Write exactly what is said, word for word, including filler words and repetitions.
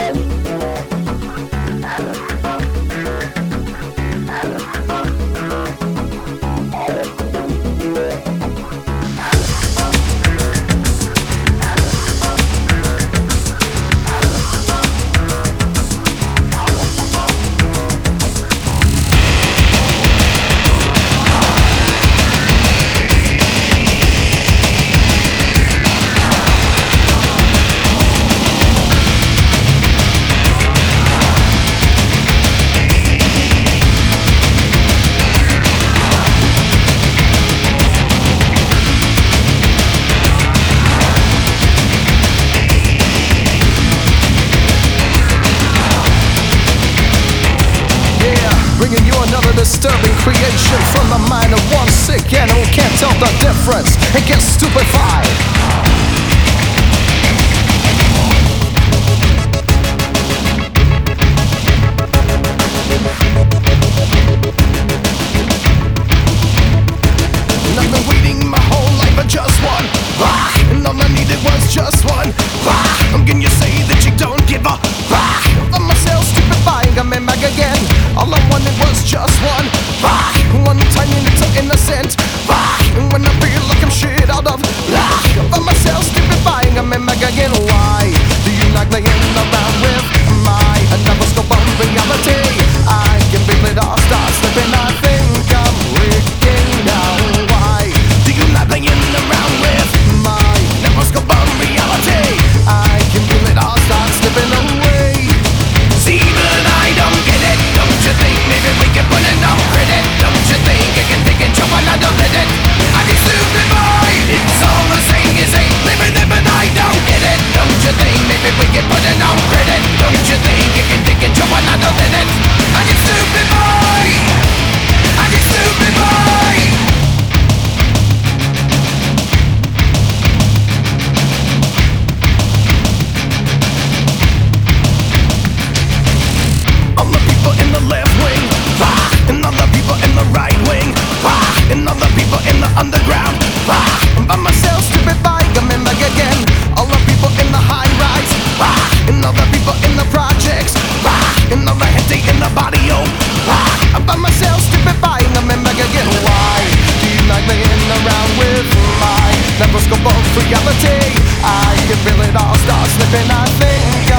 Bringing you another disturbing creation from the mind of one sick animal who can't tell the difference and gets stupefied. And I've been waiting my whole life for just one, ah, and all I needed was just one, ah. I'm gonna say that you don't give a ah. I'm myself stupefying, I'm in back again. All I wanted was just one, ah, one tiny little innocent, ah, and when I feel like I'm shit out of ah, I'm myself stupefying, I'm in back again. Why do you like playing around with my another scope of reality? I can feel it all start slipping, I think I'm breaking down. Why do you like playing around with my another scope of reality? I can feel it all start slipping away. See, but I don't get it. Don't you think maybe we can put it on credit? Don't you think I can take it, jump on, I don't let it? I can stupid boy. It's all the same as ain't living it, but I don't get it. Don't you think maybe we can put it on credit? Don't you think I can take it, jump on, I don't let it? I can stupid boy. I can stupid boy. All the people in the left wing, ah, and all the people in the right wing, ah, and all the people in the underground, ah, I'm by myself, stupid bike, I'm in back again. All the people in the high rise, ah, and all the people in the projects, ah, and all the gente in the barrio, ah, I'm by myself, stupid bike, I'm in back again. Why do you like playing around with my microscope of reality? I can feel it all start slipping, I think